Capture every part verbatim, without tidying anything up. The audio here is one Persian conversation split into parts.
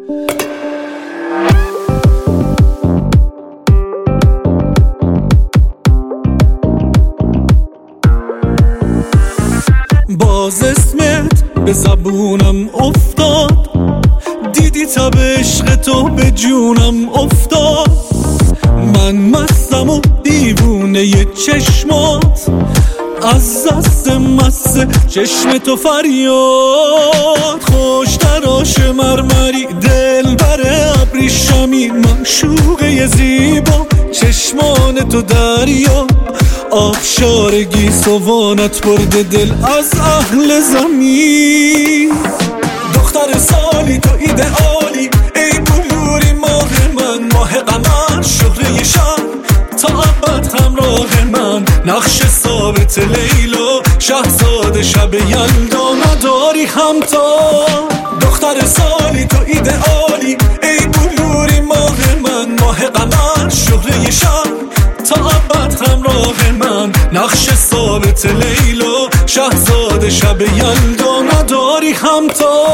باز اسمت به زبونم افتاد، دیدی تب عشق تو به جونم افتاد. من مستم و دیوونه ی چشمات، از دست مست چشم تو فریاد. خوش تراش مرمری دل بر ابریشمی، معشوقه زیبا چشمان تو دریا. آبشار گیسوانت برده دل از اهل زمین. دختر سالی تو ایدئالی، ای بلوری ماه من، ماه قمر شهره شب تا ابد همراه من. نقش ثابت لیلا، شهزاد شب یلدا نداری همتا. دختر سالی تو ایدئالی، ای بلوری ماه من، ماه قمر شهره شب تا ابد همراه من. نقش ثابت لیلا، شهزاد شب یلدا نداری همتا.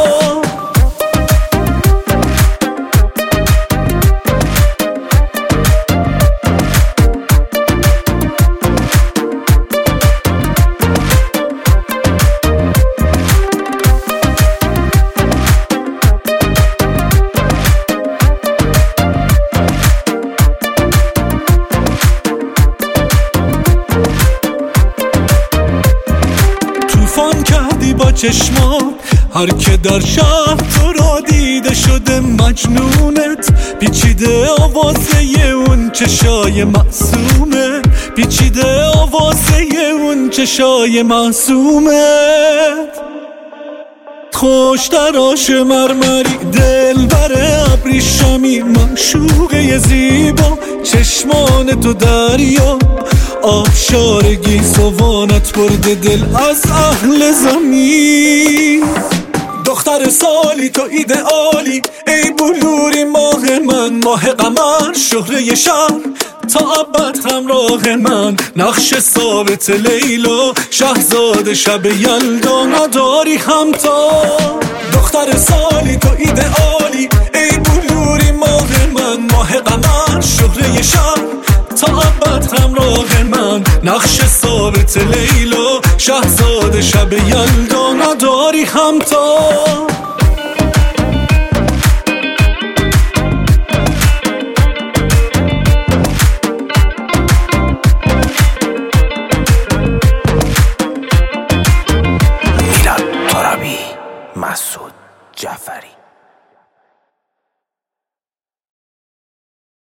توفان کردی با چشمات، هر که در شهر تو را دیده شده مجنونت. پیچیده آوازه اون چشای معصومه، پیچیده آوازه اون چشای معصومت. خوش تراش مرمری دل بر ابریشمی، معشوقه زیبا چشمان تو دریا. آبشار گیسوانت برده دل از اهل زمین. دختر سالی تو ایدئالی، ای بلوری ماه من، ماه قمر شهره شب تا ابد همراه من. نقش ثابت لیلا، شهزاد شب یلدا نداری همتا. دختر سالی تو ایدئالی، ای بلوری ماه من، ماه قمر شهره شب تا ابد همراه من. نقش ثابت لیلا، شهزاد شب یلدا نداری همتا.